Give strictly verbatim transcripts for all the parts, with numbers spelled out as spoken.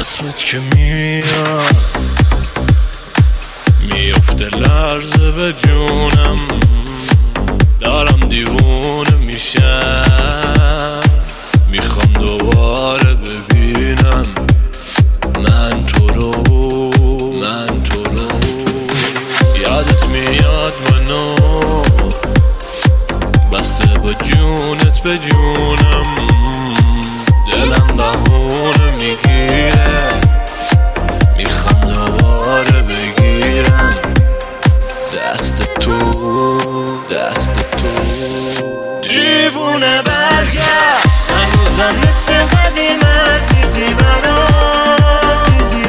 اسمت که میاد میفته لرزه به جونم، دارم دیوونه میشم، میخوام دوباره ببینم من تو رو، من تو رو. یادت میاد منو بسته با جونت به جونم، دلم بهونه میگیره، میخوام دوباره بگیرم دست تو، دست تو. دیوونه برگرد هنوزم مثل قدیم عزیزی برام،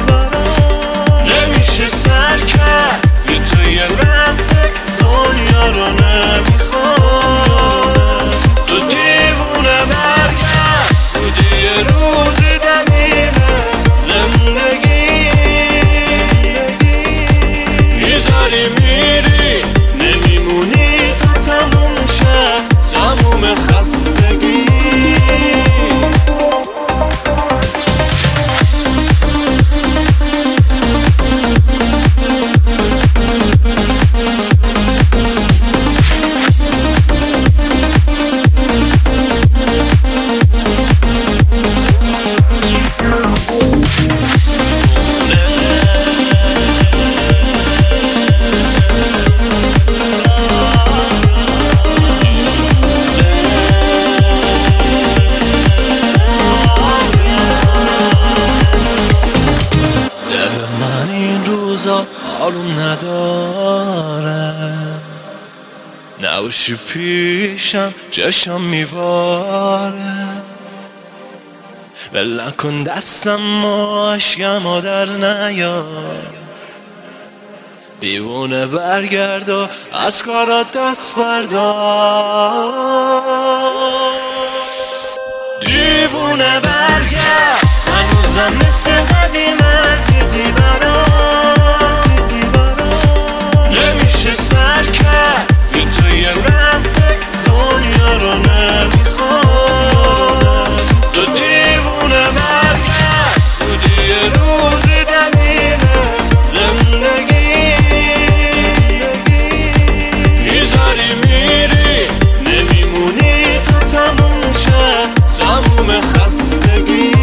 نمیشه سر کرد یه تو یه لحظه دنیا رو نمیخواد. تو دیوونه برگرد بودی یه روزی دلیل زندگی، میذاری میری نمیمونی تا تموم شه تموم خستگی. آروم نداره نباشی پیشم چشم میباره، ول نکن دستم و عشقم و در نیار، دیوونه برگرد و از کارات دست بردار. دیوونه برگرد هنوزم مثل قدیم عزیزی برام، نمیشه سر کرد بی تو یه لحظه دنیا رو نمیخواد. تو دیوونه برگرد بودی یه روزی دلیل زندگی، میذاری میری نمیمونی تا تموم شه تموم خستگی.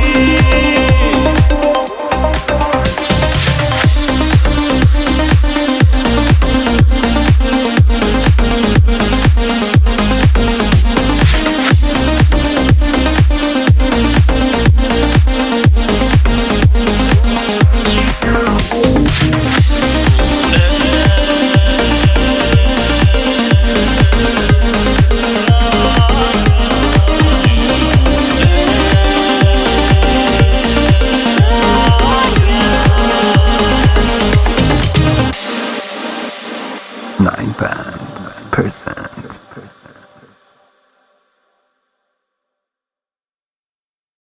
nine band percent